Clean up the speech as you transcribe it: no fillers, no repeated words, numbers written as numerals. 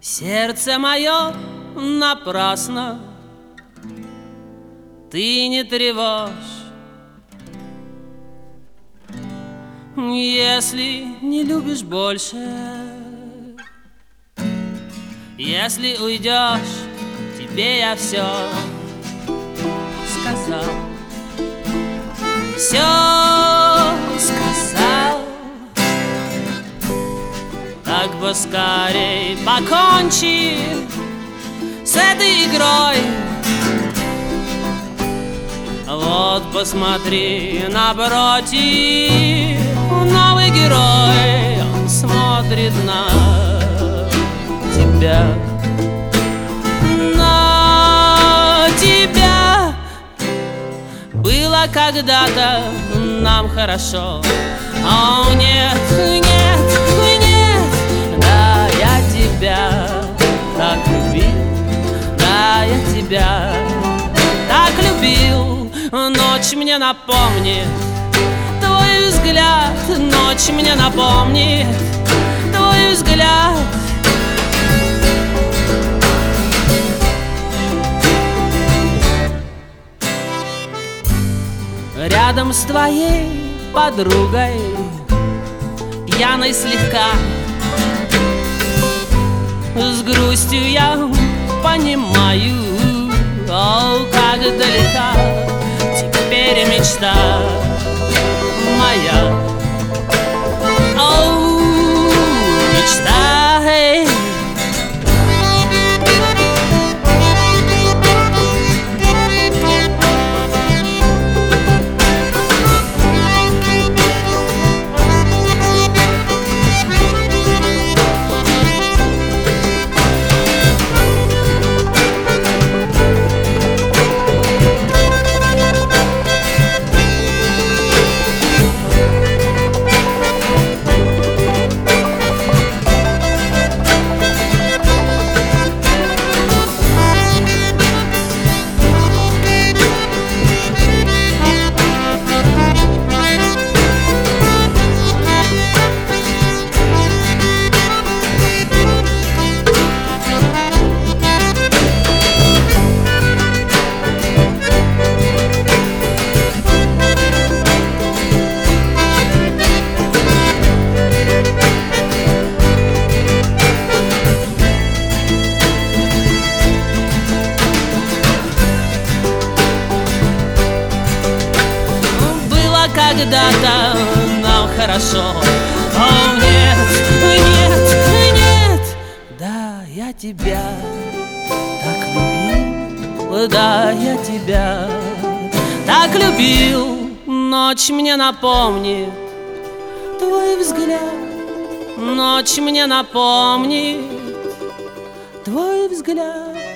Сердце мое напрасно ты не тревожь. Если не любишь больше, если уйдешь, тебе я все сказал. Все сказал. Так поскорей покончи с этой игрой. Вот посмотри, напротив новый герой. Он смотрит на тебя, на тебя. Было когда-то нам хорошо. О, нет, нет, нет. Да, я тебя так любил. Да, я тебя так любил. Ночь мне напомнит твой взгляд. Ночь мне напомнит твой взгляд. Рядом с твоей подругой, пьяной слегка, с грустью я понимаю, о, как далека теперь мечта моя. О, мечта, эй. Когда-то нам хорошо. О, нет, нет, нет. Да, я тебя так любил. Да, я тебя так любил. Ночь мне напомнит твой взгляд. Ночь мне напомнит твой взгляд.